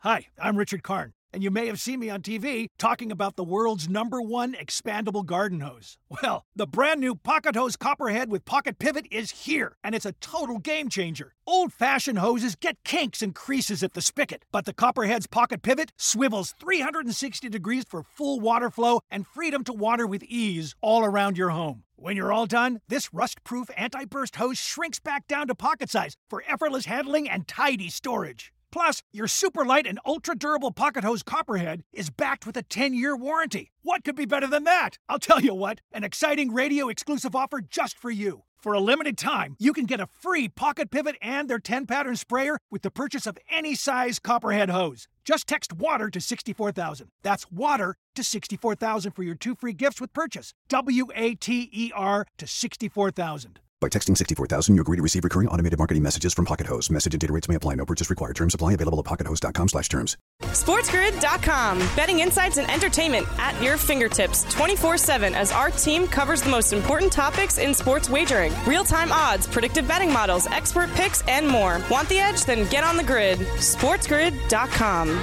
Hi, I'm Richard Karn, and you may have seen me on TV talking about the world's #1 expandable garden hose. Well, the brand new Pocket Hose Copperhead with Pocket Pivot is here, and it's a total game changer. Old-fashioned hoses get kinks and creases at the spigot, but the Copperhead's Pocket Pivot swivels 360 degrees for full water flow and freedom to water with ease all around your home. When you're all done, this rust-proof anti-burst hose shrinks back down to pocket size for effortless handling and tidy storage. Plus, your super light and ultra-durable Pocket Hose Copperhead is backed with a 10-year warranty. What could be better than that? I'll tell you what, an exciting radio-exclusive offer just for you. For a limited time, you can get a free Pocket Pivot and their 10-pattern sprayer with the purchase of any size Copperhead hose. Just text WATER to 64,000. That's WATER to 64,000 for your 2 free gifts with purchase. WATER to 64,000. By texting 64,000, you agree to receive recurring automated marketing messages from Pocket Hose. Message and data rates may apply. No purchase required. Terms apply. Available at pockethose.com/terms. SportsGrid.com. Betting insights and entertainment at your fingertips 24/7 as our team covers the most important topics in sports wagering. Real-time odds, predictive betting models, expert picks, and more. Want the edge? Then get on the grid. SportsGrid.com.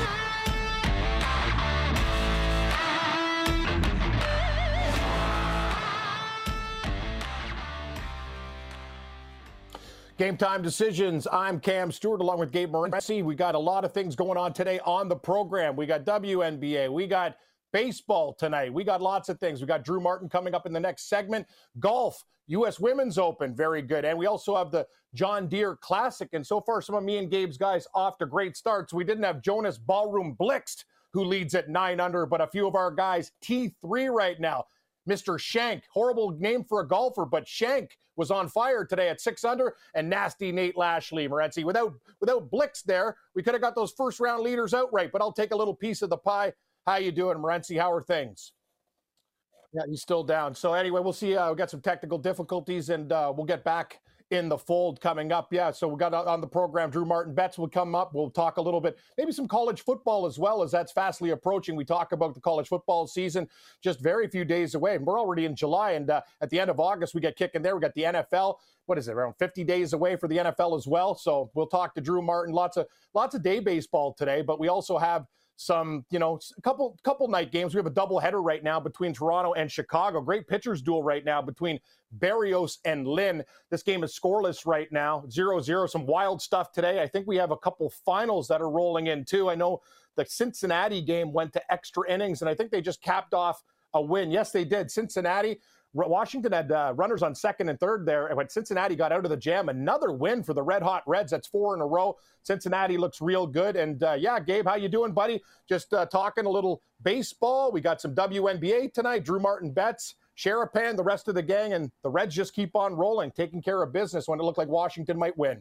Game Time Decisions. I'm Cam Stewart along with Gabe Morency. We got a lot of things going on today on the program. We got WNBA. We got baseball tonight. We got lots of things. We got Drew Martin coming up in the next segment. Golf, U.S. Women's Open, very good. And we also have the John Deere Classic. And so far, some of me and Gabe's guys off to great starts. We didn't have Jonas Ballroom Blixt, who leads at 9 under, but a few of our guys, T3 right now. Mr. Shank, horrible name for a golfer, but Shank was on fire today at 6 under, and nasty Nate Lashley, Morency. Without Blix there, we could have got those first-round leaders outright, but I'll take a little piece of the pie. How you doing, Morency? How are things? Yeah, he's still down. So anyway, we'll see. We got some technical difficulties, and we'll get back in the fold coming up. Yeah, so we got on the program, Drew Martin Betts will come up. We'll talk a little bit, maybe some college football as well, as that's fastly approaching. We talk about the college football season just very few days away. And we're already in July, and at the end of August, we get kicking there. We got the NFL. What is it, around 50 days away for the NFL as well? So we'll talk to Drew Martin. Lots of day baseball today, but we also have some, a couple night games. We have a doubleheader right now between Toronto and Chicago. Great pitchers duel right now between Berrios and Lynn. This game is scoreless right now, 0-0. Some wild stuff today. I think we have a couple finals that are rolling in too. I know the Cincinnati game went to extra innings, and I think they just capped off a win. Yes, they did. Washington had runners on second and third there, but Cincinnati got out of the jam. Another win for the Red Hot Reds. That's 4 in a row. Cincinnati looks real good. And yeah, Gabe, how you doing, buddy? Just talking a little baseball. We got some WNBA tonight. Drew Martin Betts, Sharapan, the rest of the gang, and the Reds just keep on rolling, taking care of business when it looked like Washington might win.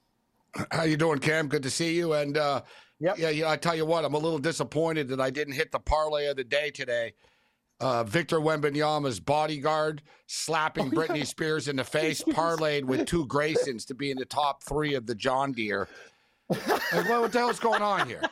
How you doing, Cam? Good to see you. And yeah, I tell you what, I'm a little disappointed that I didn't hit the parlay of the day today. Victor Wembanyama's bodyguard slapping Britney Spears in the face, parlayed with 2 Graysons to be in the top 3 of the John Deere. Like, what the hell's going on here?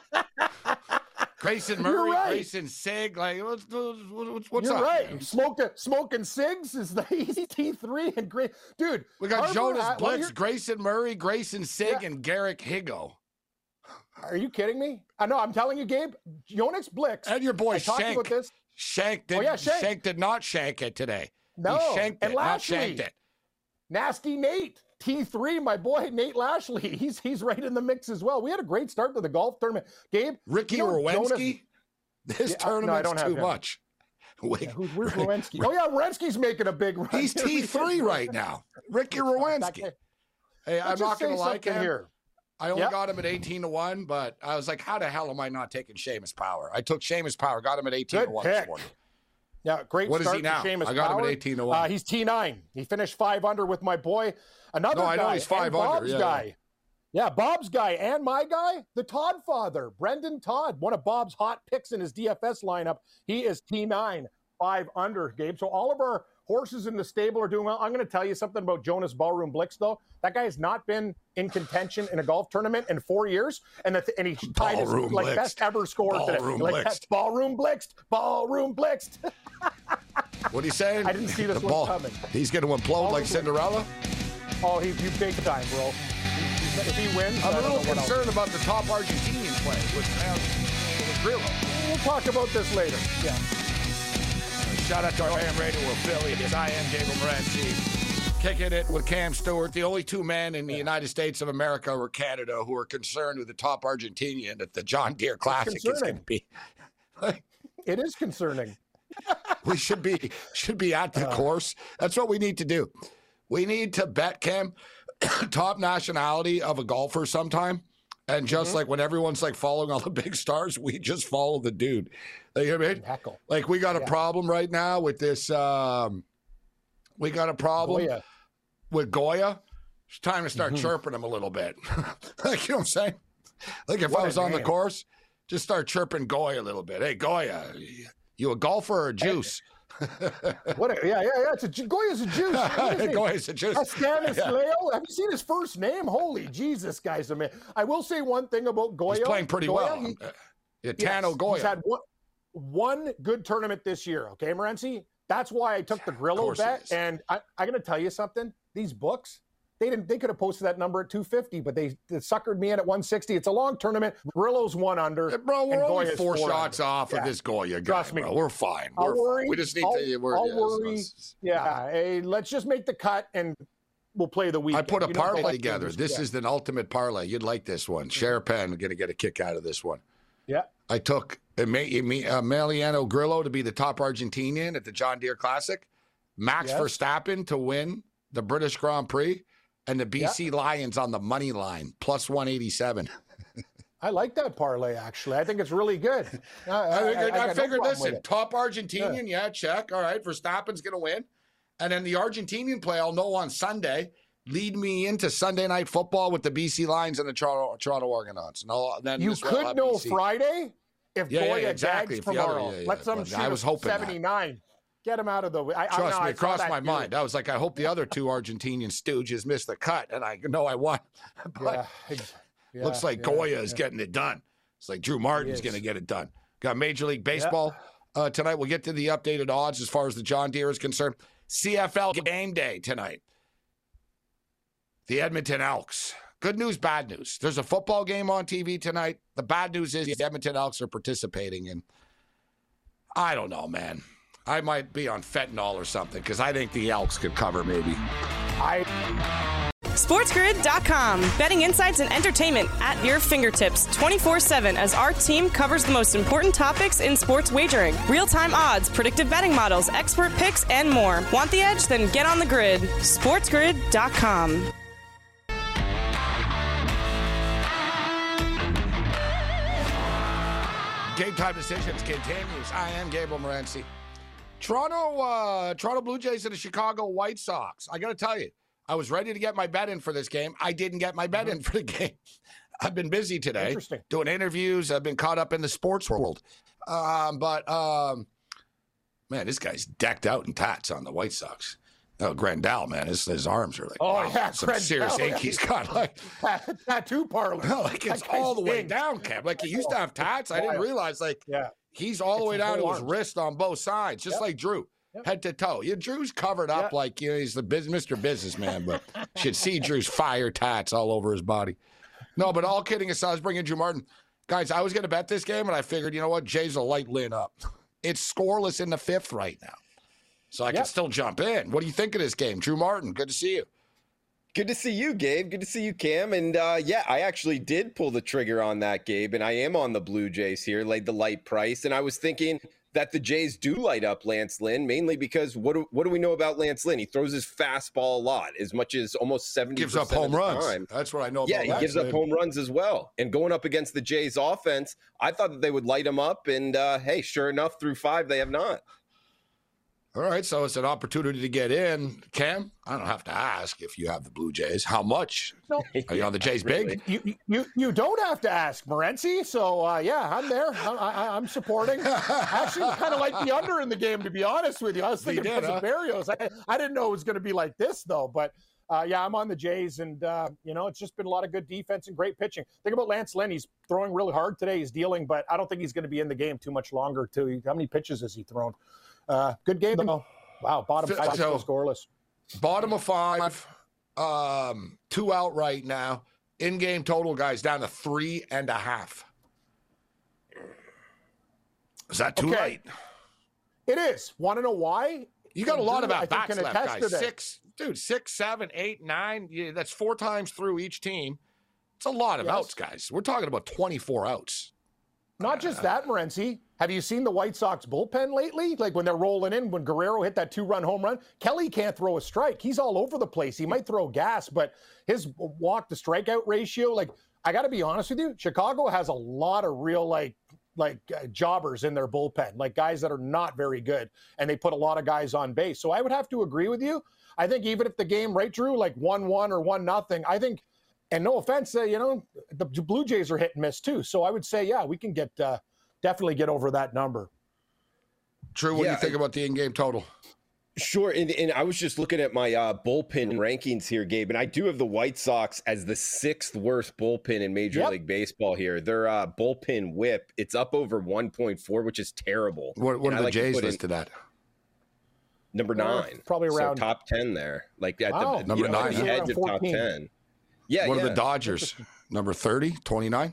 Grayson Murray, right. Grayson Sig, like what's You're up? Right. Smoking cigs is the easy T3 and great dude. We got Jonas Blix, Grayson Murray, Grayson Sig, and Garrick Higo. Are you kidding me? I know. I'm telling you, Gabe. Jonas Blix and your boy Shank. Talked about this. Shank did not shank it today. No, he shanked and it, Lashley, not shanked it. Nasty Nate, T3, my boy Nate Lashley. He's right in the mix as well. We had a great start to the golf tournament. Gabe, Ricky Rowensky. This tournament's no, too much. Where's Rowensky? Oh yeah, Rowensky's making a big run. He's T3 right now. Ricky Rowensky. Hey, I'm not going to lie, Cam. Here. I only got him at 18-1, but I was like, how the hell am I not taking Seamus Power? I took Seamus Power, got him at 18-1 this morning. Yeah, great what start is he now? for Seamus I got Power. him at 18-1. He's T9. He finished 5 under with my boy. Another guy. I know he's 5 under. Bob's guy. Yeah, Bob's guy and my guy, the Todd father, Brendan Todd, one of Bob's hot picks in his DFS lineup. He is T9, 5 under, Gabe. So all of our horses in the stable are doing well. I'm going to tell you something about Jonas Ballroom Blix, though. That guy has not been in contention in a golf tournament in 4 years, and he tied his best ever score today. Ballroom Blixed. Ballroom Blixed. What are you saying? I didn't see this one coming. He's going to implode like Cinderella? Oh, he's big time, bro. He's if he wins, I'm a little concerned about the top Argentinian play with Grillo. We'll talk about this later. Yeah. Shout out to our AM radio affiliate. I am Gabriel Morency. Kicking it with Cam Stewart. The only two men in the United States of America or Canada who are concerned with the top Argentinian at the John Deere Classic is going to be. It is concerning. We should be at the course. That's what we need to do. We need to bet, Cam, top nationality of a golfer sometime. And just like when everyone's like following all the big stars, we just follow the dude. You know what I mean? Heckle. Like we got a problem right now with this. We got a problem with Goya. It's time to start chirping him a little bit. Like, you know what I'm saying? Like if I was on the course, just start chirping Goya a little bit. Hey, Goya, you a golfer or a juice? Goya's a juice. Goya's a juice. Leo. Have you seen his first name? Holy Jesus, guys! I mean, I will say one thing about Goya. He's playing pretty well. Tano Goya. He's had one good tournament this year. Okay, Morency. That's why I took the Grillo bet. And I'm going to tell you something. These books, they could have posted that number at 250, but they suckered me in at 160. It's a long tournament. Grillo's 1 under. Bro, we're only 4 shots off of this Goya guy. Trust me. Bro. We're fine. We just need to. Hey, let's just make the cut and we'll play the weekend. I put a parlay together. This is an ultimate parlay. You'd like this one. Sherapan going to get a kick out of this one. Yeah. I took Emiliano Grillo to be the top Argentinian at the John Deere Classic, Max Verstappen to win the British Grand Prix, and the BC Lions on the money line, plus 187. I like that parlay, actually. I think it's really good. I figured, listen, top Argentinian, check. All right, Verstappen's going to win. And then the Argentinian play I'll know on Sunday. Lead me into Sunday Night Football with the BC Lions and the Toronto Argonauts. Then you could know BC. Friday if Goya exactly. tomorrow. Let them shoot I was hoping 79. That. Get him out of the way. Trust me, it crossed my mind. I was like, I hope the other two Argentinian stooges miss the cut, and I know I won. But looks like Goya is getting it done. It's like Drew Martin's going to get it done. Got Major League Baseball tonight. We'll get to the updated odds as far as the John Deere is concerned. CFL game day tonight. The Edmonton Elks. Good news, bad news. There's a football game on TV tonight. The bad news is the Edmonton Elks are participating in, I don't know, man. I might be on fentanyl or something because I think the Elks could cover maybe. SportsGrid.com. Betting insights and entertainment at your fingertips 24/7 as our team covers the most important topics in sports wagering. Real-time odds, predictive betting models, expert picks, and more. Want the edge? Then get on the grid. SportsGrid.com. Game time decisions continues. I am Gabriel Morency. Toronto Blue Jays and the Chicago White Sox. I got to tell you, I was ready to get my bet in for this game. I didn't get my bet in for the game. I've been busy today doing interviews. I've been caught up in the sports world. Man, this guy's decked out in tats on the White Sox. Oh, Grandal, man, his arms are like, some Grandal, serious ink he's got. Like tattoo parlor. No, like it's all the way down, Cam. Like he used to have tats. I didn't realize, he's all the way down to his wrist on both sides, just like Drew, head to toe. Yeah, Drew's covered up like he's the Mr. Businessman, but you should see Drew's fire tats all over his body. No, but all kidding aside, I was bringing Drew Martin. Guys, I was going to bet this game, and I figured, you know what, Jays will light Lynn up. It's scoreless in the 5th right now. So I can still jump in. What do you think of this game? Drew Martin, good to see you. Good to see you, Gabe. Good to see you, Cam. And I actually did pull the trigger on that, Gabe. And I am on the Blue Jays here, laid the light price. And I was thinking that the Jays do light up Lance Lynn, mainly because what do we know about Lance Lynn? He throws his fastball a lot, as much as almost 70% gives up home runs. Time. That's what I know about Lance. Yeah, he gives up home runs as well. And going up against the Jays offense, I thought that they would light him up. And, hey, sure enough, through 5, they have not. All right, so it's an opportunity to get in. Cam, I don't have to ask if you have the Blue Jays. How much? No. Are you on the Jays big? You don't have to ask, Morency. So, I'm there. I'm supporting. I actually kind of like the under in the game, to be honest with you. I was thinking of Berrios. I didn't know it was going to be like this, though. But, I'm on the Jays, and, it's just been a lot of good defense and great pitching. Think about Lance Lynn. He's throwing really hard today. He's dealing, but I don't think he's going to be in the game too much longer, too. How many pitches has he thrown? Good game, though. Wow, bottom 5 still scoreless. Bottom of 5, 2 out right now. In-game total, guys, down to 3.5. Is that too late? It is. Want to know why? You got a lot of at-bats left, guys. Today. 6, 7, 8, 9. Yeah, that's 4 times through each team. It's a lot of outs, guys. We're talking about 24 outs. Not just that, Morency. Have you seen the White Sox bullpen lately? Like when they're rolling in, when Guerrero hit that 2-run home run, Kelly can't throw a strike. He's all over the place. He might throw gas, but his walk to strikeout ratio, like, I got to be honest with you, Chicago has a lot of real, jobbers in their bullpen, like guys that are not very good, and they put a lot of guys on base. So I would have to agree with you. I think even if the game, right, Drew, like 1-1 or 1-0, I think, and no offense, the Blue Jays are hit and miss too. So I would say, yeah, we can definitely get over that number. Drew, what do you think about the in-game total? Sure, and I was just looking at my bullpen rankings here, Gabe, and I do have the White Sox as the 6th worst bullpen in Major League Baseball here. Their bullpen whip, it's up over 1.4, which is terrible. What are the Jays listed at? Number 9. Probably around top 10 there. Like at the number 9, the edge of top 10. Yeah. What are the Dodgers? Number 30, 29,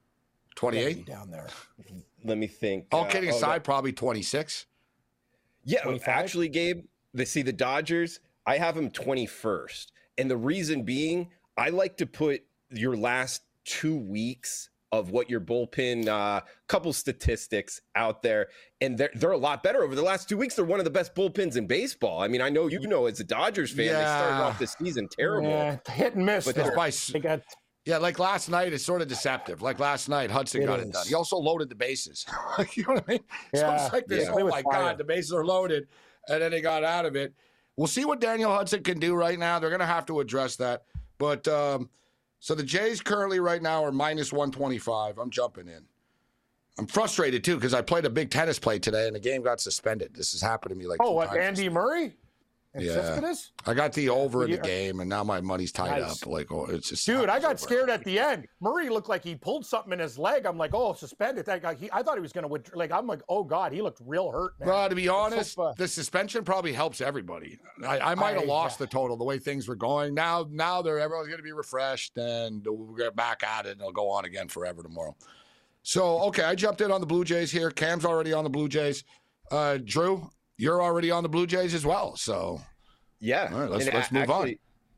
28? Down there. Let me think. All kidding aside, probably 26. Yeah, 25? Actually, Gabe, the Dodgers, I have them 21st. And the reason being, I like to put your last 2 weeks of what your bullpen, couple statistics out there, and they're a lot better over the last 2 weeks. They're one of the best bullpens in baseball. I mean, I know as a Dodgers fan, they started off the season terrible. Yeah, hit and miss. But like last night, it's sort of deceptive. Like last night, Hudson got it done. He also loaded the bases. You know what I mean? Yeah. So it's like this, oh my God, the bases are loaded, and then they got out of it. We'll see what Daniel Hudson can do right now. They're going to have to address that. But so the Jays currently right now are minus 125. I'm jumping in. I'm frustrated, too, because I played a big tennis play today, and the game got suspended. This has happened to me like 2 times. Andy Murray? Yeah. I got the over in the game, and now my money's tied up. It's just I got scared at the end. Murray looked like he pulled something in his leg. I'm like, suspended. I thought he was going to I'm like, oh God, he looked real hurt, man. Well, to be honest, the suspension probably helps everybody. I might have lost the total the way things were going. Now everyone's going to be refreshed, and we'll get back at it, and it'll go on again forever tomorrow. So, okay, I jumped in on the Blue Jays here. Cam's already on the Blue Jays. Drew, you're already on the Blue Jays as well, so yeah. All right, let's move on.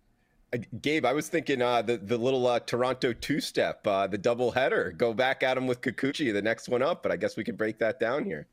Gabe, I was thinking the little Toronto two-step, the doubleheader. Go back at him with Kikuchi, the next one up, but I guess we can break that down here.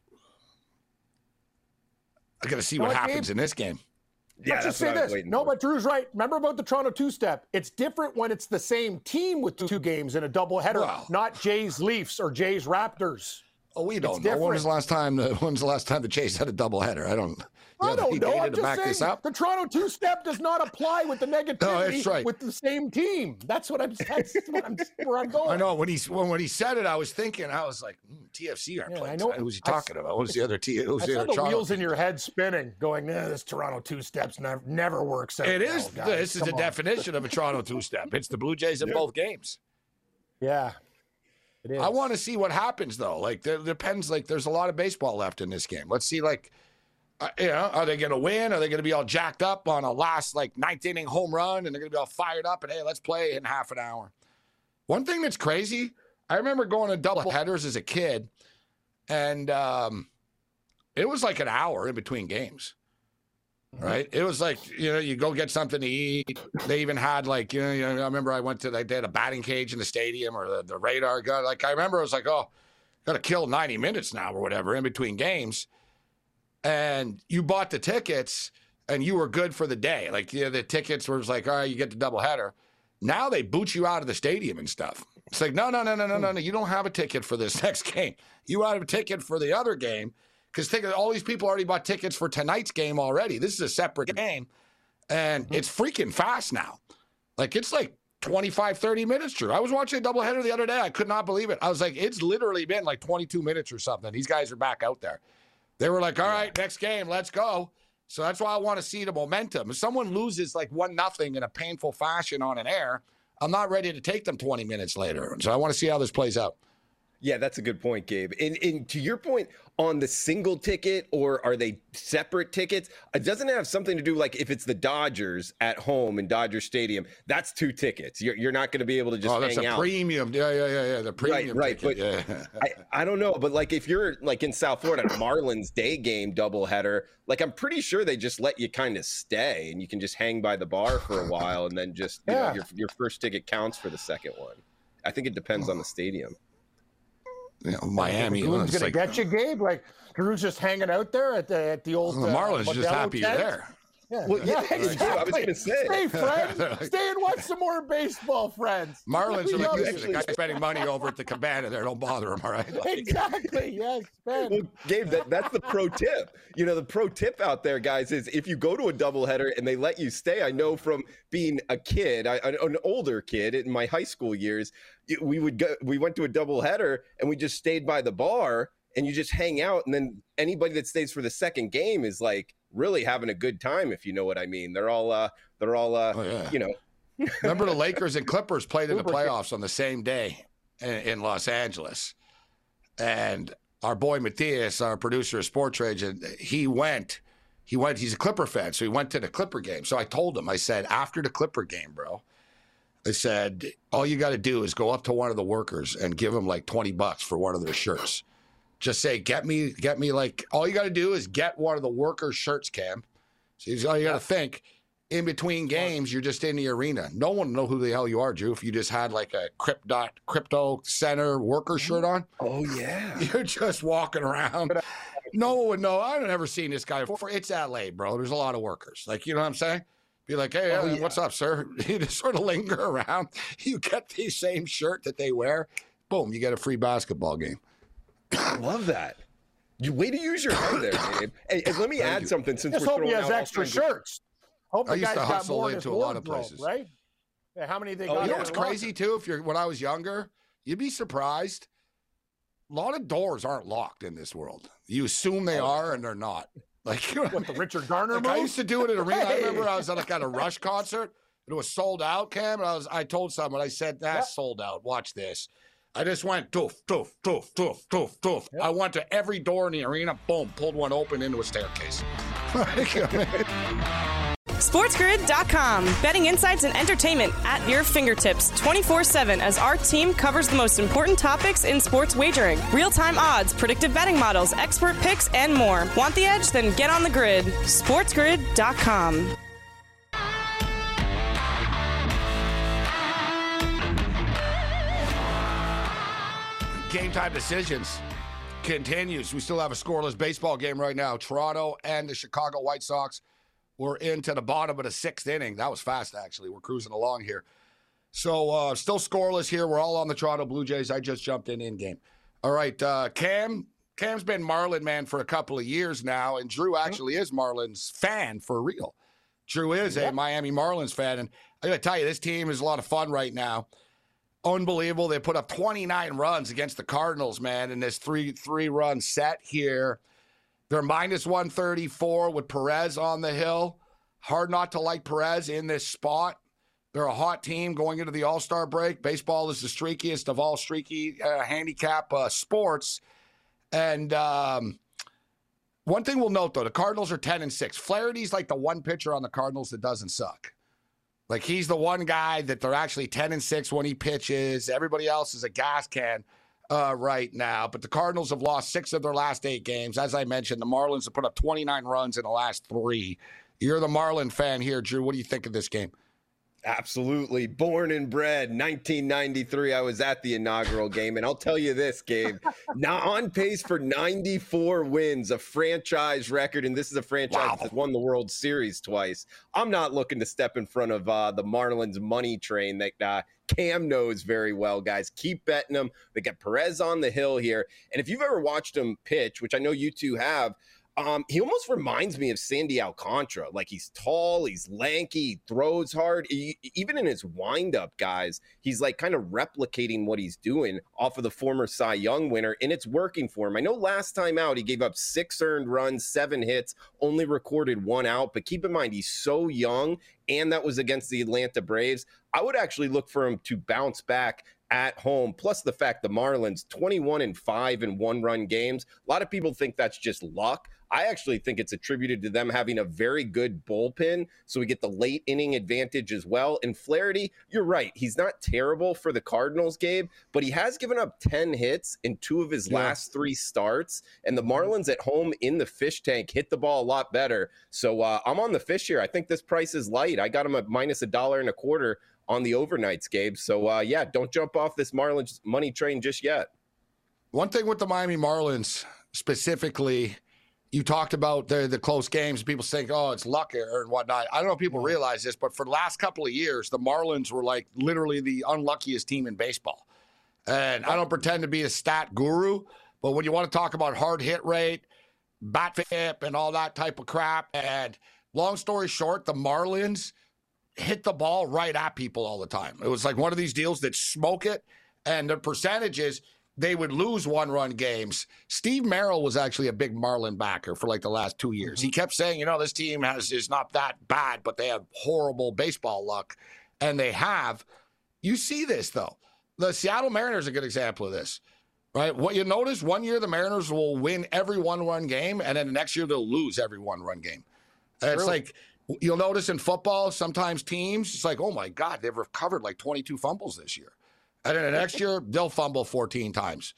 I got to see what happens in this game. Yeah, let's just say this. No, but Drew's right. Remember about the Toronto two-step. It's different when it's the same team with 2 games in a doubleheader, not Jays Leafs or Jays Raptors. Oh, we don't know. When was the last time the Jays had a doubleheader? I don't know. I'm just saying the Toronto two-step does not apply with the negativity with the same team. That's where I'm going. I know when he said it, I was thinking, I was like, TFC aren't playing. I know. Who's he talking about? What was the other team? I saw the wheels in your head spinning, going, this Toronto two-steps never works out. It is. Guys. This is the definition of a Toronto two-step. It's the Blue Jays in both games. Yeah. I want to see what happens, though. Like, there depends. Like, there's a lot of baseball left in this game. Let's see, are they going to win? Are they going to be all jacked up on a last, 9th inning home run? And they're going to be all fired up and, hey, let's play in half an hour. One thing that's crazy, I remember going to double headers as a kid, and it was like an hour in between games. Right? It was like, you go get something to eat. They even had I remember I went to, they had a batting cage in the stadium or the radar gun. I remember it was like, got to kill 90 minutes now or whatever in between games. And you bought the tickets and you were good for the day. The tickets were like, all right, you get the doubleheader. Now they boot you out of the stadium and stuff. It's like, no. You don't have a ticket for this next game. You have a ticket for the other game. Because all these people already bought tickets for tonight's game already. This is a separate game. And it's freaking fast now. It's 25, 30 minutes, Drew. I was watching a doubleheader the other day. I could not believe it. I was like, it's literally been 22 minutes or something. These guys are back out there. They were like, all right, next game, let's go. So that's why I want to see the momentum. If someone loses 1-0 in a painful fashion on an air, I'm not ready to take them 20 minutes later. So I want to see how this plays out. Yeah, that's a good point, Gabe. And to your point on the single ticket, or are they separate tickets? It doesn't have something to do, like if it's the Dodgers at home in Dodger Stadium, that's 2 tickets. You're not going to be able to just hang out. Oh, that's a premium. Yeah. The premium right. ticket. But yeah. I don't know. But like if you're like in South Florida, Marlins day game doubleheader, like I'm pretty sure they just let you kind of stay and you can just hang by the bar for a while, and then just you know, your first ticket counts for the second one. I think it depends on the stadium. You know, Miami. Who's going to get you, Gabe? Like Drew's just hanging out there at the old. The Marlins Modelo just happy tent. you're there. Yeah, Well, yeah, exactly. I was going to say. Stay, friend. Stay and watch some more baseball, friends. Marlins are like, actually- the guy spending money over at the Cabana there. Don't bother him, all right? Exactly. Yes, man. Well, Gabe, that's the pro tip. You know, the pro tip out there, guys, is if you go to a doubleheader and they let you stay. I know from being a kid, an older kid in my high school years, we went to a doubleheader and we just stayed by the bar and you just hang out. And then anybody that stays for the second game is like really having a good time, if you know what I mean. They're all you know. Remember the Lakers and Clippers played in the playoffs on the same day in Los Angeles. And our boy Matthias, our producer of Sports Rage, he went, he's a Clipper fan, so he went to the Clipper game. So I told him, I said, after the Clipper game, bro, I said, all you got to do is go up to one of the workers and give him like $20 for one of their shirts. Just say, get me like, all you got to do is get one of the workers' shirts, Cam. So all you got to think, in between games, you're just in the arena. No one will know who the hell you are, Drew, if you just had like a crypto center worker shirt on. Oh, yeah. You're just walking around. No one would know. I've never seen this guy before. It's LA, bro. There's a lot of workers. Like, you know what I'm saying? Be like, hey, what's up, sir? You just sort of linger around. You get the same shirt that they wear. Boom, you get a free basketball game. I love that. You way to use your head there, Gabe. Hey, let me add something since Just we're hope throwing he has out extra shirts. Hope I the used guy's to got hustle more in into his a lot of wardrobe, places. right? Yeah, how many they Oh, got? You know in what's their crazy too? When I was younger, you'd be surprised. A lot of doors aren't locked in this world. You assume they are, and they're not. Like, you know, What, the Richard Garner like move? I used to do it at arena. I remember I was at a Rush concert. It was sold out, Cam. And I told someone, I said, that's sold out. Watch this. I just went doof, doof, doof, doof, doof, doof. Yep. I went to every door in the arena, boom, pulled one open into a staircase. SportsGrid.com. Betting insights and entertainment at your fingertips 24/7 as our team covers the most important topics in sports wagering. Real-time odds, predictive betting models, expert picks, and more. Want the edge? Then get on the grid. SportsGrid.com. Game time decisions continues. We still have a scoreless baseball game right now. Toronto and the Chicago White Sox were into the bottom of the 6th inning. That was fast, actually. We're cruising along here. So still scoreless here. We're all on the Toronto Blue Jays. I just jumped in game. All right, Cam's been Marlin man for a couple of years now, and Drew actually is Marlins fan for real. Drew is a Miami Marlins fan, and I got to tell you, this team is a lot of fun right now. Unbelievable. They put up 29 runs against the Cardinals, man, in this three-run set here. They're minus 134 with Perez on the hill. Hard not to like Perez in this spot. They're a hot team going into the All-Star break. Baseball is the streakiest of all streaky handicap sports. And one thing we'll note, though, the Cardinals are 10-6. Flaherty's like the one pitcher on the Cardinals that doesn't suck. Like, he's the one guy that they're actually 10-6 when he pitches. Everybody else is a gas can right now. But the Cardinals have lost 6 of their last 8 games. As I mentioned, the Marlins have put up 29 runs in the last 3. You're the Marlin fan here, Drew. What do you think of this game? Absolutely. Born and bred, 1993. I was at the inaugural game, and I'll tell you this, Gabe, now on pace for 94 wins, a franchise record, and this is a franchise that won the World Series twice. I'm not looking to step in front of the Marlins money train that Cam knows very well, guys. Keep betting them. They got Perez on the hill here, and if you've ever watched him pitch, which I know you two have, he almost reminds me of Sandy Alcantara. Like, he's tall, he's lanky, he throws hard. Even in his windup, guys, he's like kind of replicating what he's doing off of the former Cy Young winner, and it's working for him. I know last time out, he gave up 6 earned runs, 7 hits, only recorded 1 out. But keep in mind, he's so young, and that was against the Atlanta Braves. I would actually look for him to bounce back at home, plus the fact the Marlins 21-5 in one-run games. A lot of people think that's just luck. I actually think it's attributed to them having a very good bullpen, so we get the late inning advantage as well. And Flaherty, you're right. He's not terrible for the Cardinals, Gabe, but he has given up 10 hits in 2 of his last 3 starts. And the Marlins at home in the fish tank hit the ball a lot better. So I'm on the fish here. I think this price is light. I got him at minus $1.25 on the overnights, Gabe. So, yeah, don't jump off this Marlins money train just yet. One thing with the Miami Marlins specifically, you talked about the close games. People think, oh, it's luck or whatnot. I don't know if people realize this, but for the last couple of years, the Marlins were like literally the unluckiest team in baseball. And I don't pretend to be a stat guru, but when you want to talk about hard hit rate, bat flip, and all that type of crap, and long story short, the Marlins hit the ball right at people all the time. It was like one of these deals that smoke it, and the percentages, they would lose one-run games. Steve Merrill was actually a big Marlin backer for like the last 2 years. He kept saying, this team is not that bad, but they have horrible baseball luck. And they have. You see this, though. The Seattle Mariners are a good example of this, right? What you notice, one year the Mariners will win every one-run game, and then the next year they'll lose every one-run game. And it's like, you'll notice in football, sometimes teams, it's like, oh, my God, they've recovered like 22 fumbles this year. And then the next year, they'll fumble 14 times.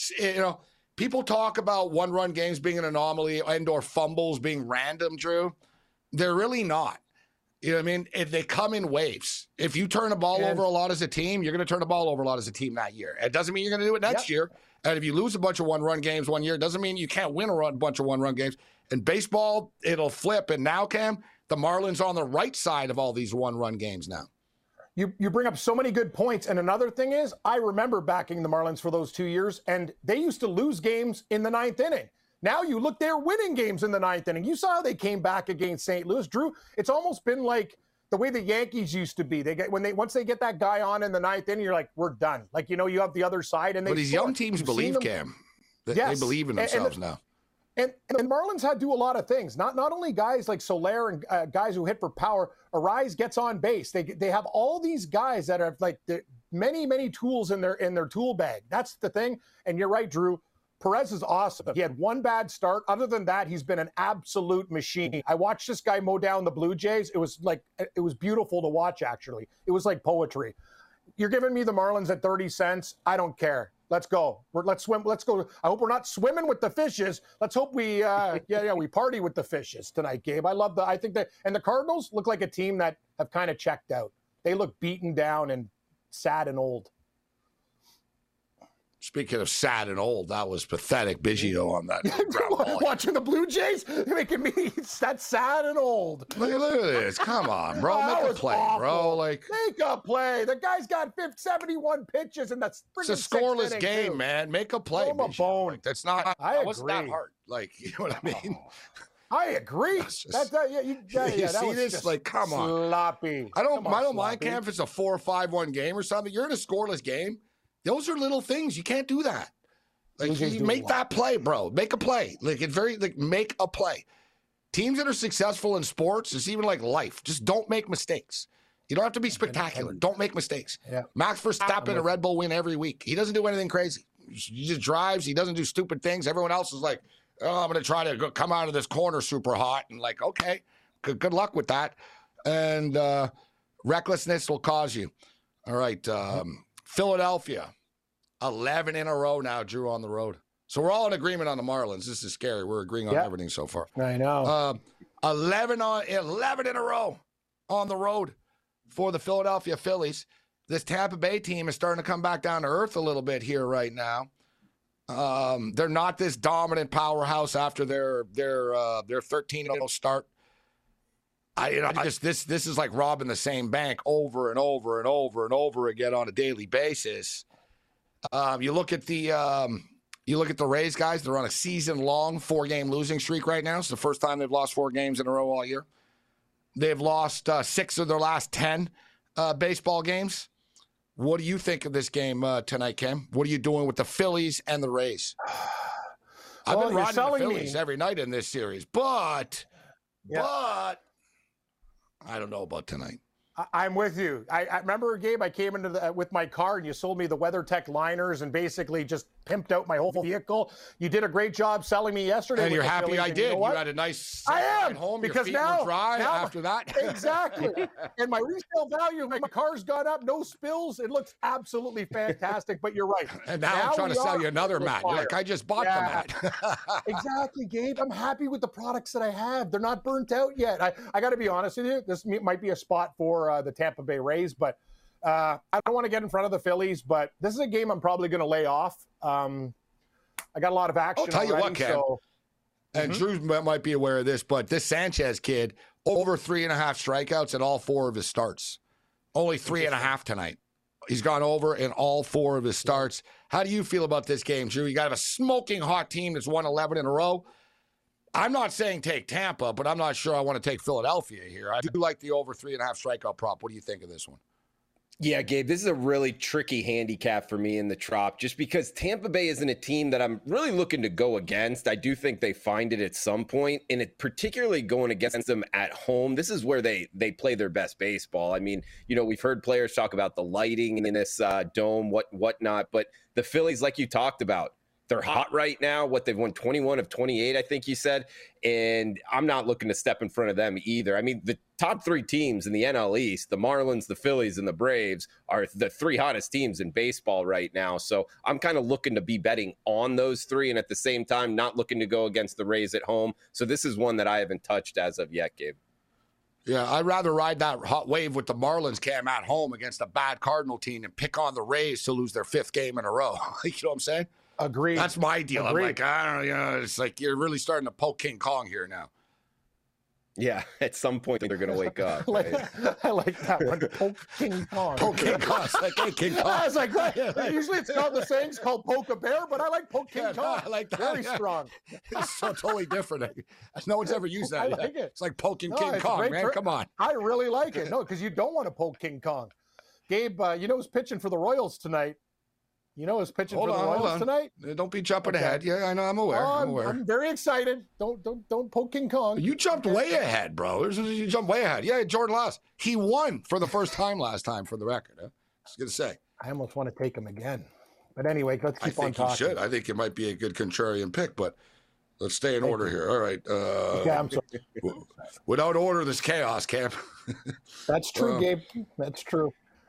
People talk about one-run games being an anomaly and/or fumbles being random, Drew. They're really not. You know what I mean? If they come in waves. If you turn the ball over a lot as a team, you're going to turn the ball over a lot as a team that year. It doesn't mean you're going to do it next year. And if you lose a bunch of one-run games one year, it doesn't mean you can't win a bunch of one-run games. In baseball, it'll flip. And now, Cam, the Marlins are on the right side of all these one-run games now. You bring up so many good points. And another thing is, I remember backing the Marlins for those 2 years, and they used to lose games in the 9th inning. Now you look, they're winning games in the 9th inning. You saw how they came back against St. Louis. Drew, it's almost been like the way the Yankees used to be. Once they get that guy on in the 9th inning, you're like, we're done. Like, you have the other side. And but these young teams believe, Cam. They believe in themselves now. And Marlins had to do a lot of things. Not only guys like Soler and guys who hit for power. Arise gets on base. They have all these guys that are like many tools in their tool bag. That's the thing. And you're right, Drew. Perez is awesome. He had one bad start. Other than that, he's been an absolute machine. I watched this guy mow down the Blue Jays. It was beautiful to watch. Actually, it was like poetry. You're giving me the Marlins at 30 cents. I don't care. Let's go. Let's swim. Let's go. I hope we're not swimming with the fishes. Let's hope we we party with the fishes tonight, Gabe. I think and the Cardinals look like a team that have kind of checked out. They look beaten down and sad and old. Speaking of sad and old, that was pathetic. Biggio on that ground ball. Watching the Blue Jays, making me that's sad and old. Look at this. Come on, bro. Make a play, awful. Bro. Make a play. The guy's got 71 pitches, and that's it's a scoreless game, too. Man. Make a play. Throw him a bone. That's not. That wasn't that hard. You know what I mean? I agree. You see this? Come on. Sloppy. I don't mind, Cam, if it's a 4 or 5-1 game or something. You're in a scoreless game. Those are little things. You can't do that. You make that play, bro. Make a play. Make a play. Teams that are successful in sports, it's even like life. Just don't make mistakes. You don't have to be spectacular. Don't make mistakes. Yeah. Max Verstappen, a Red Bull win every week. He doesn't do anything crazy. He just drives. He doesn't do stupid things. Everyone else is like, oh, I'm going to try to come out of this corner super hot. And okay, good luck with that. And recklessness will cause you. All right. Philadelphia, 11 in a row now, Drew, on the road. So we're all in agreement on the Marlins. This is scary. We're agreeing on everything so far. I know. 11 in a row on the road for the Philadelphia Phillies. This Tampa Bay team is starting to come back down to earth a little bit here right now. They're not this dominant powerhouse after their 13-0 start. This is like robbing the same bank over and over and over and over again on a daily basis. You look at the Rays guys. They're on a season-long 4-game losing streak right now. It's the first time they've lost 4 games in a row all year. They've lost 6 of their last 10 baseball games. What do you think of this game tonight, Kim? What are you doing with the Phillies and the Rays? I've been riding the Phillies every night in this series, but I don't know about tonight. I'm with you. I remember, Gabe, I came into with my car and you sold me the WeatherTech liners and basically just pimped out my whole vehicle. You did a great job selling me yesterday. And you're happy I did. You had a nice ride home. Because your feet were dry after that. Exactly. And my resale value, my car's gone up, no spills. It looks absolutely fantastic, but you're right. And now I'm trying to sell you another mat. You're like, I just bought the mat. Exactly, Gabe. I'm happy with the products that I have. They're not burnt out yet. I got to be honest with you. This might be a spot for the Tampa Bay Rays, but I don't want to get in front of the Phillies, but this is a game I'm probably going to lay off. I got a lot of action. I'll tell you what, Cam. And Drew might be aware of this, but this Sanchez kid, over 3.5 strikeouts in all 4 of his starts. Only 3.5 tonight. He's gone over in all 4 of his starts. How do you feel about this game, Drew? You got a smoking hot team that's won 11 in a row. I'm not saying take Tampa, but I'm not sure I want to take Philadelphia here. I do like the over 3.5 strikeout prop. What do you think of this one? Yeah, Gabe, this is a really tricky handicap for me in the Trop, just because Tampa Bay isn't a team that I'm really looking to go against. I do think they find it at some point, and it particularly going against them at home. This is where they play their best baseball. I mean, we've heard players talk about the lighting in this dome, whatnot, but the Phillies, like you talked about, they're hot right now. They've won 21 of 28, I think you said. And I'm not looking to step in front of them either. I mean, the top 3 teams in the NL East, the Marlins, the Phillies, and the Braves, are the 3 hottest teams in baseball right now. So I'm kind of looking to be betting on those 3, and at the same time, not looking to go against the Rays at home. So this is one that I haven't touched as of yet, Gabe. Yeah, I'd rather ride that hot wave with the Marlins, Cam, at home against a bad Cardinal team and pick on the Rays to lose their 5th game in a row. You know what I'm saying? Agreed. That's my deal. Agreed. I'm like, I don't know, it's like you're really starting to poke King Kong here now. Yeah, at some point they're going to wake up. I like that one. Poke King Kong. Poke King Kong. It's like, hey, King Kong. I was like, usually it's not the same. It's called Poke a Bear, but I like Poke King Kong. I like that. Very strong. It's so totally different. No one's ever used that. I like it. It's like poking King Kong, man. Come on. I really like it. No, because you don't want to poke King Kong. Gabe, who's pitching for the Royals tonight? Who's pitching for the Royals tonight? Don't be jumping ahead. Yeah, I know. I'm aware. I'm very excited. Don't poke King Kong. You jumped way ahead, bro. You jumped way ahead. Yeah, Jordan Last. He won for the first time last time, for the record. Huh? I was going to say. I almost want to take him again. But anyway, let's keep on talking. I think you should. I think it might be a good contrarian pick, but let's stay in order here. All right. Yeah, I'm sorry. Without order, there's chaos, Cam. That's true, Gabe. That's true.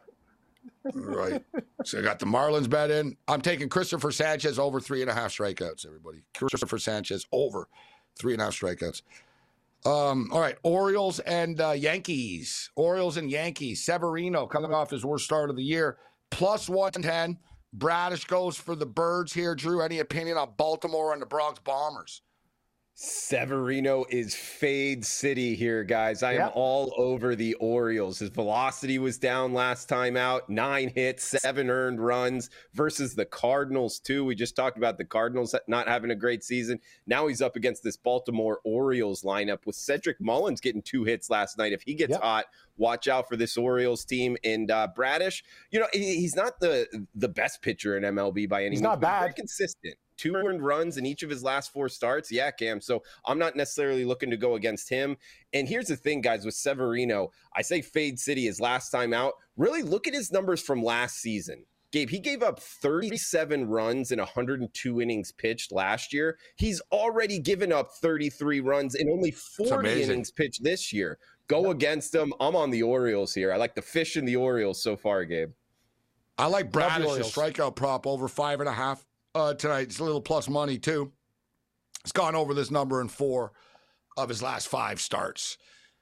Right. So I got the Marlins bet in. I'm taking Christopher Sanchez over 3.5 strikeouts, everybody. Christopher Sanchez over 3.5 strikeouts. All right. Orioles and Yankees. Orioles and Yankees. Severino coming off his worst start of the year. Plus 110. Bradish goes for the Birds here. Drew, any opinion on Baltimore and the Bronx Bombers? Severino is fade city here, guys. I am all over the Orioles. His velocity was down last time out. 9 hits, 7 earned runs versus the Cardinals, too. We just talked about the Cardinals not having a great season. Now he's up against this Baltimore Orioles lineup with Cedric Mullins getting 2 hits last night. If he gets hot, watch out for this Orioles team. And Bradish, he's not the best pitcher in MLB by any means. He's not bad. Very consistent. 2 earned runs in each of his last 4 starts. Yeah, Cam. So I'm not necessarily looking to go against him. And here's the thing, guys, with Severino, I say fade city his last time out. Really look at his numbers from last season. Gabe, he gave up 37 runs in 102 innings pitched last year. He's already given up 33 runs in only 40 innings pitched this year. Go against him. I'm on the Orioles here. I like the fish in the Orioles so far, Gabe. I like Bradish's strikeout prop over 5.5. Tonight. It's a little plus money, too. He's gone over this number in 4 of his last 5 starts.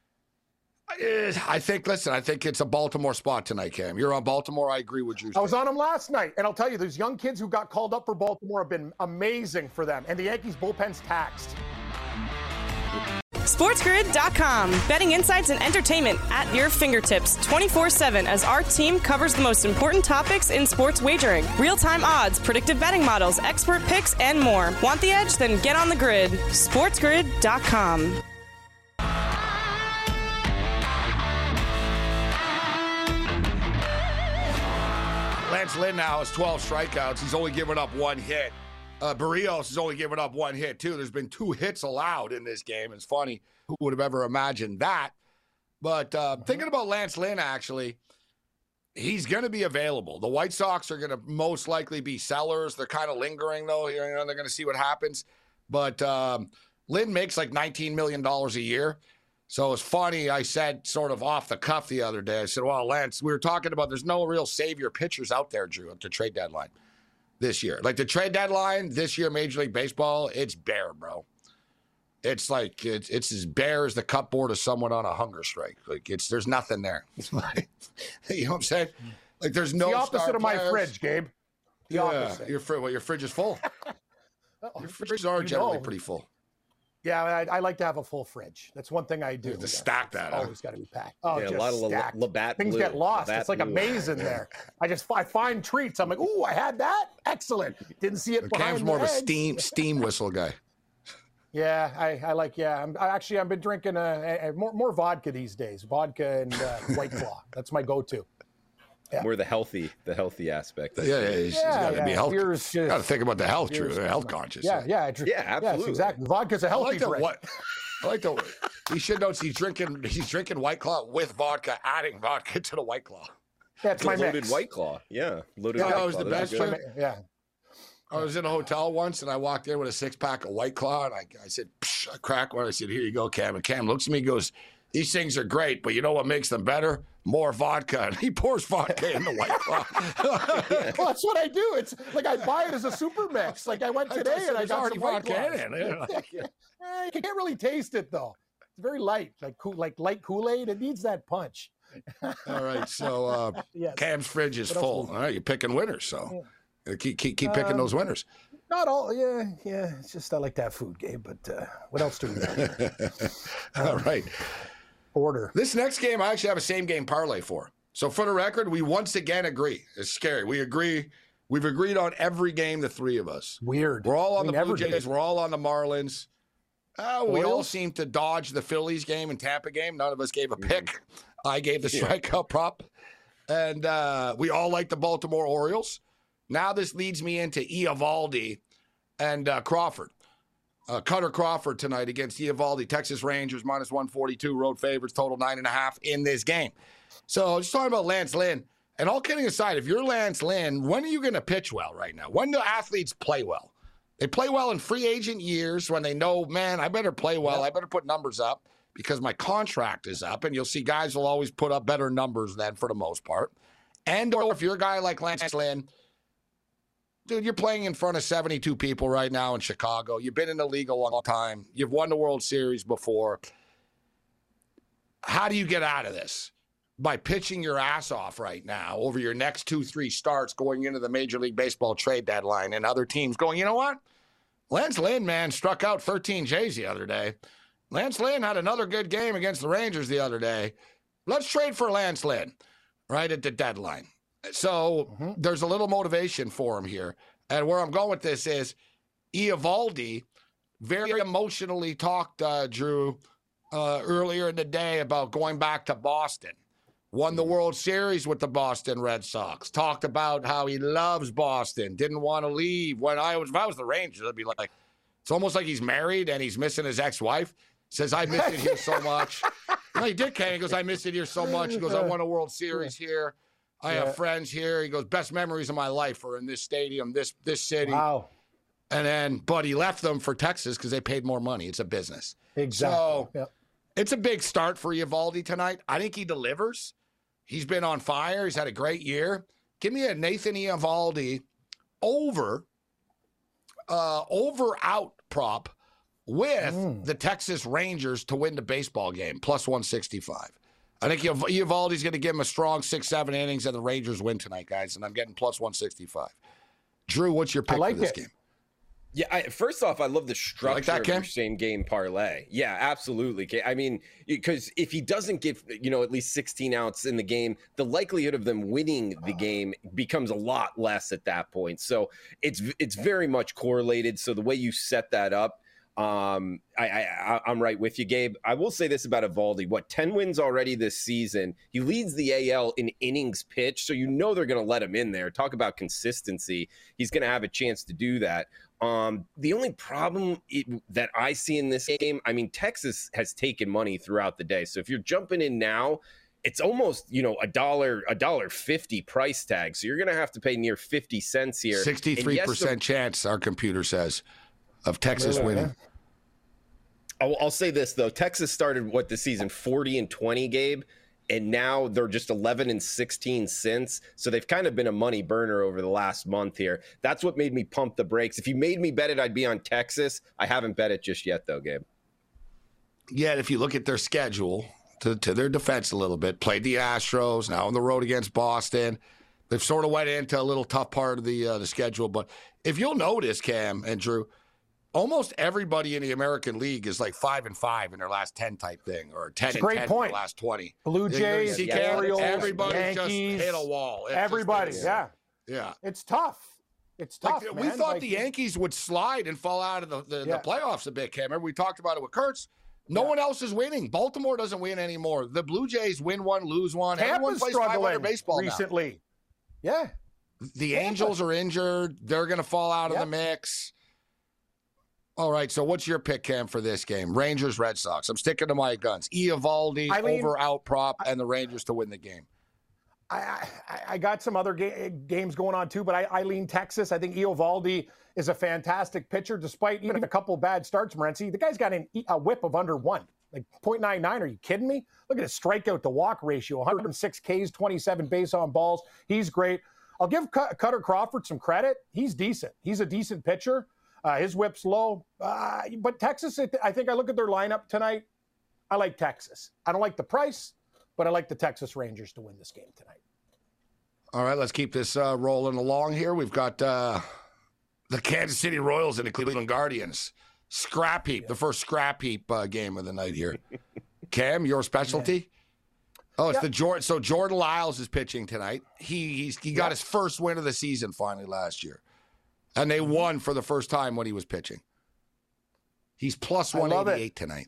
I think it's a Baltimore spot tonight, Cam. You're on Baltimore. I agree with you. I was on them last night, and I'll tell you, these young kids who got called up for Baltimore have been amazing for them, and the Yankees bullpen's taxed. SportsGrid.com. Betting insights and entertainment at your fingertips 24/7 as our team covers the most important topics in sports wagering. Real-time odds, predictive betting models, expert picks, and more. Want the edge? Then get on the grid. SportsGrid.com. Lance Lynn now has 12 strikeouts. He's only given up 1 hit. Barrios has only given up 1 hit, too. There's been 2 hits allowed in this game. It's funny. Who would have ever imagined that? But thinking about Lance Lynn, actually, he's going to be available. The White Sox are going to most likely be sellers. They're kind of lingering, though. You know, they're going to see what happens. But Lynn makes like $19 million a year. So it's funny, I said sort of off the cuff the other day, I said, well, Lance, we were talking about there's no real savior pitchers out there, Drew, at the trade deadline this year. Like the trade deadline this year, Major League Baseball, it's bare, bro. It's like it's as bare as the cupboard of someone on a hunger strike. Like there's nothing there. Like, you know what I'm saying? Like there's no the opposite of my players. fridge, Gabe. The opposite. Your fridge is full. Your fridges are generally pretty full. Yeah, I like to have a full fridge. That's one thing I do. To stack that. Always got to be packed. Oh, yeah, just a lot of Labatt things Blue. get lost. Labatt it's like Blue. a maze in there. I find treats. I'm like, ooh, I had that. Excellent. Didn't see it behind Cam's more of a eggs. steam whistle guy. Yeah, I like. Yeah, I've been drinking more vodka these days. Vodka and White Claw. That's my go-to. Yeah. More the healthy aspect. Yeah, he's got to be healthy. Got to think about the health, Drew. Health conscious. Yeah, absolutely. Yes, exactly. Vodka's a healthy drink. I like the. He should know he's drinking White Claw with vodka, adding vodka to the White Claw. That's my loaded mix. White Claw. Yeah, loaded. Yeah, White that was Claw. the best. Yeah. I was in a hotel once, and I walked in with a 6-pack of White Claw, and I said, I cracked one. I said, here you go, Cam. And Cam looks at me and goes, these things are great, but you know what makes them better? More vodka. And he pours vodka in the White Claw. Well, that's what I do. It's like I buy it as a super mix. Like I went today and I got some vodka in it. You can't really taste it, though. It's very light, like light Kool-Aid. It needs that punch. All right, so yes. Cam's fridge is full. All right, you're picking winners, so keep picking those winners. Not all, yeah. It's just I like to have food, Gabe. But what else do we have? All right. Order. This next game, I actually have a same game parlay for. So for the record, we once again agree. It's scary. We agree. We've agreed on every game, the three of us. Weird. We're all on the Blue Jays. We're all on the Marlins. We all seem to dodge the Phillies game and Tampa game. None of us gave a pick. I gave the strikeout prop. And we all like the Baltimore Orioles. Now this leads me into Eovaldi and Crawford. Cutter Crawford tonight against Eovaldi. Texas Rangers -142. Road favorites, total 9.5 in this game. So just talking about Lance Lynn. And all kidding aside, if you're Lance Lynn, when are you going to pitch well right now? When do athletes play well? They play well in free agent years when they know, man, I better play well. Yep. I better put numbers up because my contract is up. And you'll see guys will always put up better numbers then for the most part. And or if you're a guy like Lance Lynn, dude, you're playing in front of 72 people right now in Chicago. You've been in the league a long time. You've won the World Series before. How do you get out of this? By pitching your ass off right now over your next 2-3 starts going into the Major League Baseball trade deadline and other teams going, you know what? Lance Lynn, man, struck out 13 Jays the other day. Lance Lynn had another good game against the Rangers the other day. Let's trade for Lance Lynn right at the deadline. So there's a little motivation for him here. And where I'm going with this is Eovaldi very emotionally talked, Drew, earlier in the day about going back to Boston. Won the World Series with the Boston Red Sox. Talked about how he loves Boston. Didn't want to leave. If I was the Rangers, I'd be like, it's almost like he's married and he's missing his ex-wife. Says, I miss it here so much. No, he did, Ken. He goes, I miss it here so much. He goes, I won a World Series here. I have friends here. He goes, best memories of my life are in this stadium, this city. Wow. But he left them for Texas because they paid more money. It's a business. Exactly. So it's a big start for Eovaldi tonight. I think he delivers. He's been on fire. He's had a great year. Give me a Nathan Eovaldi over out prop with the Texas Rangers to win the baseball game, +165. I think Eovaldi's going to give him a strong 6-7 innings, and the Rangers win tonight, guys, and I'm getting +165. Drew, what's your pick for this game? Yeah, first off, I love the structure of your same game parlay. Yeah, absolutely. I mean, because if he doesn't get, at least 16 outs in the game, the likelihood of them winning the game becomes a lot less at that point. So it's very much correlated. So the way you set that up, I'm right with you, Gabe. I will say this about Eovaldi. 10 wins already this season. He leads the AL in innings pitched, so they're going to let him in there. Talk about consistency. He's going to have a chance to do that. The only problem that I see in this game, Texas has taken money throughout the day. So if you're jumping in now, it's almost, $1.50 price tag. So you're going to have to pay near 50 cents here. 63% chance, our computer says, of Texas winning. I'll say this, though. Texas started, this season, 40-20, Gabe, and now they're just 11-16 since. So they've kind of been a money burner over the last month here. That's what made me pump the brakes. If you made me bet it, I'd be on Texas. I haven't bet it just yet, though, Gabe. Yeah, if you look at their schedule, to their defense a little bit, played the Astros, now on the road against Boston. They've sort of went into a little tough part of the schedule. But if you'll notice, Cam and Drew, almost everybody in the American League is like 5-5 in their last 10 type thing, or 10 and 10 in their last 20. Blue Jays, Orioles, everybody Yankees, just hit a wall. Everybody, yeah. It's tough. It's tough. We thought the Yankees would slide and fall out of the playoffs a bit, Cam. Remember, we talked about it with Kurtz. No one else is winning. Baltimore doesn't win anymore. The Blue Jays win one, lose one. Everyone plays 500 baseball recently. Now. Yeah. The Angels are injured. They're going to fall out of the mix. All right, so what's your pick, Cam, for this game? Rangers, Red Sox. I'm sticking to my guns. Eovaldi over out prop and the Rangers to win the game. I got some other games going on too, but I lean Texas. I think Eovaldi is a fantastic pitcher, despite even a couple of bad starts, Morency. The guy's got a whip of under 1, like 0.99. Are you kidding me? Look at his strikeout to walk ratio, 106 Ks, 27 base on balls. He's great. I'll give Cutter Crawford some credit. He's decent. He's a decent pitcher. His whip's low. But Texas, I think I look at their lineup tonight. I like Texas. I don't like the price, but I like the Texas Rangers to win this game tonight. All right, let's keep this rolling along here. We've got the Kansas City Royals and the Cleveland Guardians. Scrap heap, the first scrap heap game of the night here. Cam, your specialty? Oh, it's the Jordan. So Jordan Lyles is pitching tonight. He got his first win of the season finally last year. And they won for the first time when he was pitching. He's plus 188 tonight.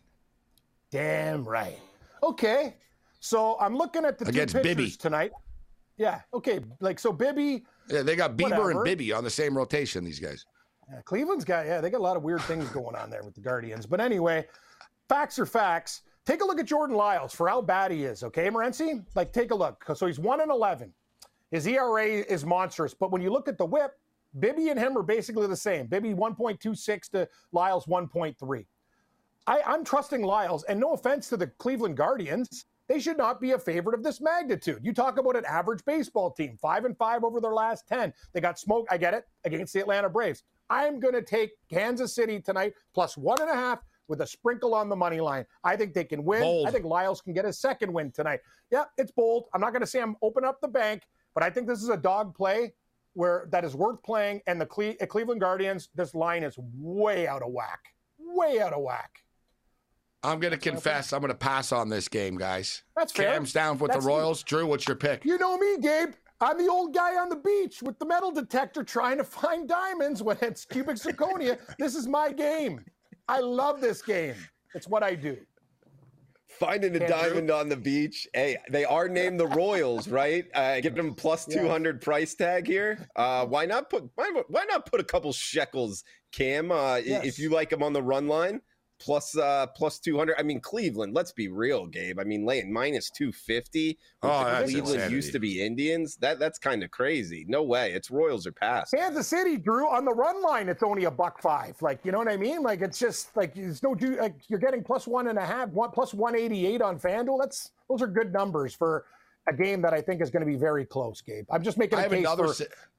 Damn right. Okay. So I'm looking at the against two pitchers Bibby tonight. Yeah. Okay. So Bibby. Yeah, they got Bieber and Bibby on the same rotation, these guys. Yeah, Cleveland's got, they got a lot of weird things going on there with the Guardians. But anyway, facts are facts. Take a look at Jordan Lyles for how bad he is. Okay, Morency? Take a look. So he's 1-11. His ERA is monstrous. But when you look at the whip, Bibby and him are basically the same. Bibby 1.26 to Lyles 1.3. I'm trusting Lyles, and no offense to the Cleveland Guardians, they should not be a favorite of this magnitude. You talk about an average baseball team, 5-5 over their last 10. They got smoked, I get it, against the Atlanta Braves. I'm going to take Kansas City tonight plus 1.5 with a sprinkle on the money line. I think they can win. Bold. I think Lyles can get his second win tonight. Yeah, it's bold. I'm not going to say I'm open up the bank, but I think this is a dog play where that is worth playing, and the Cleveland Guardians, this line is way out of whack. Way out of whack. I'm going to confess, I'm going to pass on this game, guys. That's fair. Cam's down with the Royals. Drew, what's your pick? You know me, Gabe. I'm the old guy on the beach with the metal detector trying to find diamonds when it's cubic zirconia. This is my game. I love this game. It's what I do. Finding a diamond on the beach. Hey, they are named the Royals, right? Give them plus 200 price tag here. Why not put a couple shekels, Cam? If you like them on the run line, plus 200. I mean, Cleveland. Let's be real, Gabe. I mean, laying minus 250. Cleveland insanity. Used to be Indians. That's kind of crazy. No way. It's Royals or pass. Kansas City, Drew, on the run line, it's only $1.05. You know what I mean? It's just it's no do. You're getting plus 1.5, plus 188 on FanDuel. Those are good numbers for a game that I think is going to be very close, Gabe. I'm just making a case for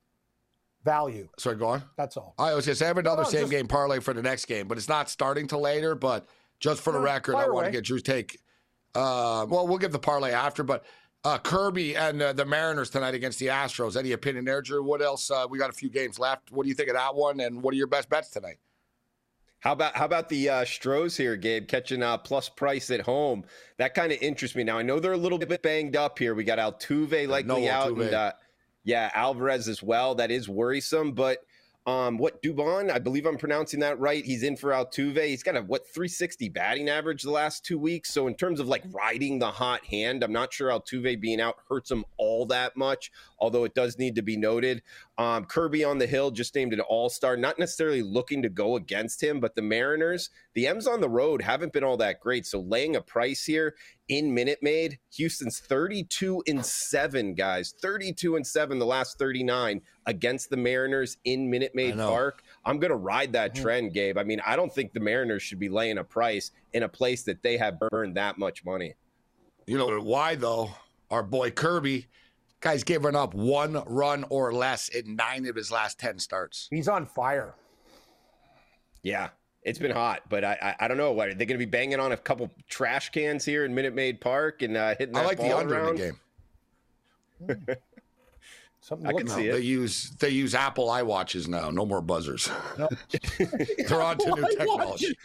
value. Sorry, go on. That's all. I was just have another same game parlay for the next game, but it's not starting till later. But just for the record, I want to get Drew's take. We'll give the parlay after, but Kirby and the Mariners tonight against the Astros. Any opinion there, Drew? What else? We got a few games left. What do you think of that one? And what are your best bets tonight? How about the Stros here, Gabe, catching plus price at home? That kind of interests me. Now, I know they're a little bit banged up here. We got Altuve likely out, and Alvarez as well. That is worrisome, but Dubon, I believe I'm pronouncing that right. He's in for Altuve. He's got a 360 batting average the last 2 weeks. So in terms of like riding the hot hand, I'm not sure Altuve being out hurts him all that much, although it does need to be noted. Kirby on the hill just named an all-star, not necessarily looking to go against him, but the Mariners, the M's on the road haven't been all that great. So laying a price here in Minute Maid, Houston's 32-7, guys, 32-7 the last 39 against the Mariners in Minute Maid Park. I'm going to ride that trend, Gabe. I mean, I don't think the Mariners should be laying a price in a place that they have burned that much money. You know why, though? Our boy Kirby, guy's given up 1 run or less in 9 of his last 10 starts. He's on fire. Yeah. It's been hot, but I don't know. What, are they going to be banging on a couple trash cans here in Minute Maid Park and hitting that I like ball the under around? in the game. Something I can see it. They use Apple iWatches now. No more buzzers. No. They're on to new technology.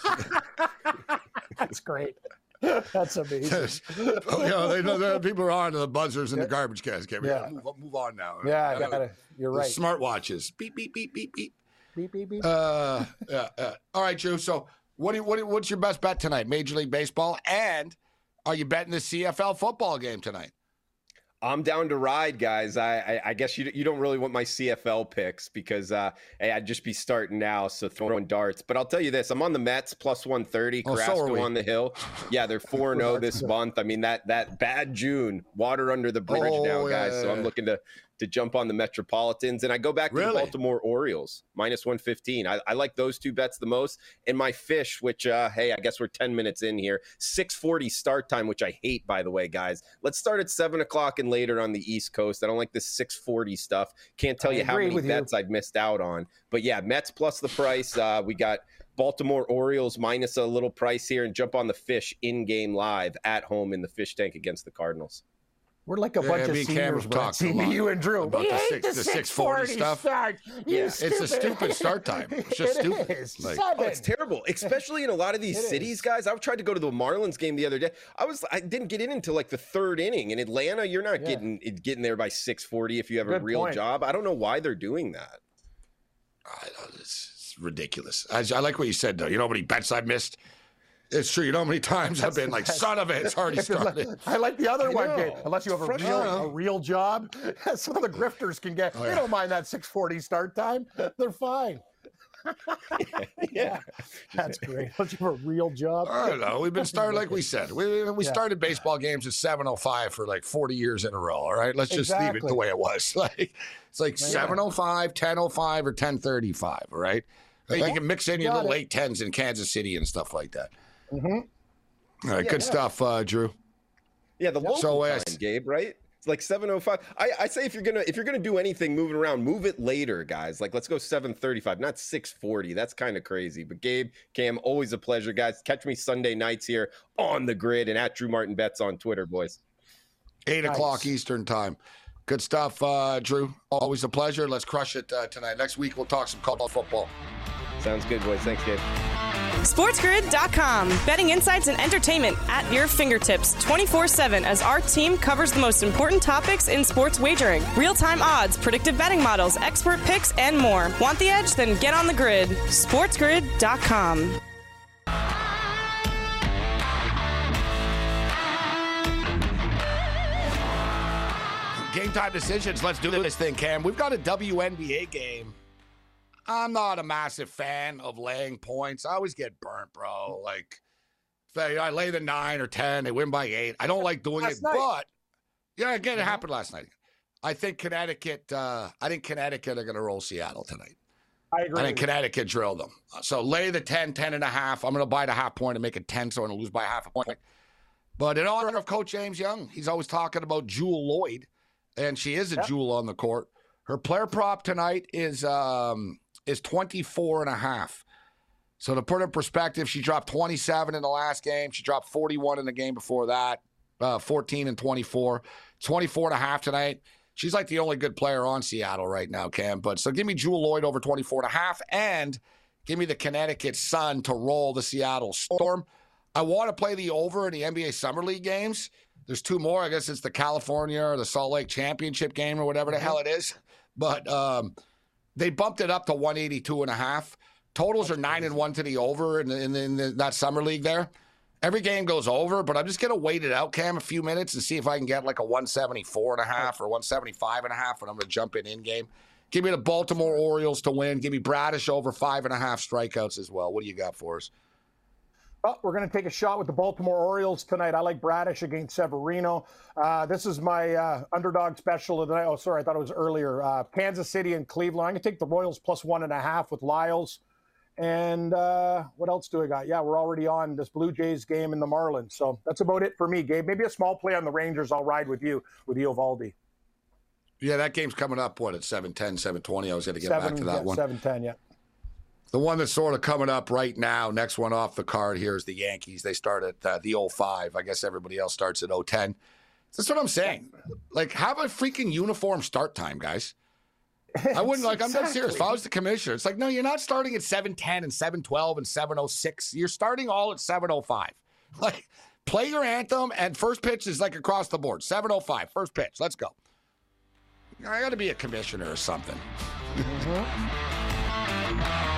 That's great. That's amazing. They know there are people are on to the buzzers and the garbage cans. Yeah. Move on now. Yeah, you're right. Smartwatches. Beep, beep, beep, beep, beep. Beep, beep, beep. All right, Drew. So what's your best bet tonight? Major League Baseball, and are you betting the CFL football game tonight? I'm down to ride, guys. I guess you don't really want my CFL picks because I'd just be starting now, so throwing darts. But I'll tell you this: I'm on the Mets plus 130. Carrasco on the hill. Yeah, they're 4-0 this month. I mean that bad June, water under the bridge now, guys. So I'm looking to jump on the Metropolitans, and I go back to the Baltimore Orioles minus 115. I like those two bets the most. And my fish, which hey, I guess we're 10 minutes in here. 6:40 start time, which I hate, by the way, guys. Let's start at 7 o'clock and later on the East Coast. I don't like this 6:40 stuff. Can't tell you how many bets I've missed out on. But yeah, Mets plus the price. We got Baltimore Orioles minus a little price here, and jump on the fish in-game live at home in the fish tank against the Cardinals. We're like a bunch of seniors, you and Drew. About the 6:40 stuff. Start. It's a stupid start time. It's just stupid. It's terrible, especially in a lot of these cities, guys. I tried to go to the Marlins game the other day. I didn't get in until like the 3rd inning. In Atlanta, you're not getting there by 6:40 if you have a real job. I don't know why they're doing that. It's ridiculous. I like what you said, though. You know how many bets I missed? It's true. You know how many times I've been like, son of it, it's already started. I like the other one, Gabe. Unless you have a real job, some of the grifters can get. They don't mind that 6:40 start time. They're fine. Yeah, that's great. Unless you have a real job. I don't know. We've been started like we said. We started baseball games at 7:05 for like 40 years in a row. All right, let's just leave it the way it was. It's like 7:05, 10:05, or 10:35. All right. You can mix in your late 10s in Kansas City and stuff like that. Mm-hmm. All right, good stuff, Drew. Yeah, the local time, Gabe, right? It's like 7:05. I say if you're gonna do anything moving around, move it later, guys. Like let's go 7:35, not 6:40. That's kind of crazy. But Gabe, Cam, always a pleasure, guys. Catch me Sunday nights here on the grid and at Drew Martin Bets on Twitter, boys. 8 o'clock Eastern time. Good stuff, Drew. Always a pleasure. Let's crush it tonight. Next week we'll talk some college football. Sounds good, boys. Thanks, Gabe. SportsGrid.com. Betting insights and entertainment at your fingertips 24/7 as our team covers the most important topics in sports wagering. Real-time odds, predictive betting models, expert picks, and more. Want the edge? Then get on the grid. SportsGrid.com. Game time decisions. Let's do this thing, Cam. We've got a WNBA game. I'm not a massive fan of laying points. I always get burnt, bro. Like, I lay the 9 or 10, they win by 8. I don't like doing it, but again, it happened last night. I think Connecticut are going to roll Seattle tonight. I agree. I think Connecticut drilled them. So lay the 10, 10.5. I'm going to buy the half point and make it 10, so I'm going to lose by half a point. But in honor of Coach James Young, he's always talking about Jewel Lloyd, and she is a jewel on the court. Her player prop tonight is 24.5. So to put it in perspective, she dropped 27 in the last game. She dropped 41 in the game before that, 14 and 24. 24.5 tonight. She's like the only good player on Seattle right now, Cam. But so give me Jewel Lloyd over 24.5 and give me the Connecticut Sun to roll the Seattle Storm. I want to play the over in the NBA Summer League games. There's 2 more. I guess it's the California or the Salt Lake Championship game or whatever the hell it is. But They bumped it up to 182.5. Totals are 9-1 to the over in that summer league there. Every game goes over, but I'm just going to wait it out, Cam, a few minutes and see if I can get like a 174.5 or 175.5 when I'm going to jump in game. Give me the Baltimore Orioles to win. Give me Bradish over 5.5 strikeouts as well. What do you got for us? Well, we're going to take a shot with the Baltimore Orioles tonight. I like Bradish against Severino. This is my underdog special of the night. Oh, sorry, I thought it was earlier. Kansas City and Cleveland. I'm going to take the Royals plus 1.5 with Lyles. And what else do I got? Yeah, we're already on this Blue Jays game in the Marlins. So that's about it for me, Gabe. Maybe a small play on the Rangers. I'll ride with you with Eovaldi. Yeah, that game's coming up, at 7:10, 7:20? I was going to get back to that one. 7:10, yeah. The one that's sort of coming up right now, next one off the card here is the Yankees. They start at the 05. I guess everybody else starts at 010. That's what I'm saying. Like, have a freaking uniform start time, guys. I wouldn't, like, I'm dead serious. If I was the commissioner, it's like, no, you're not starting at 7:10 and 7:12 and 7:06. You're starting all at 7:05. Like, play your anthem, and first pitch is like across the board. 7:05, first pitch. Let's go. I got to be a commissioner or something. Mm-hmm.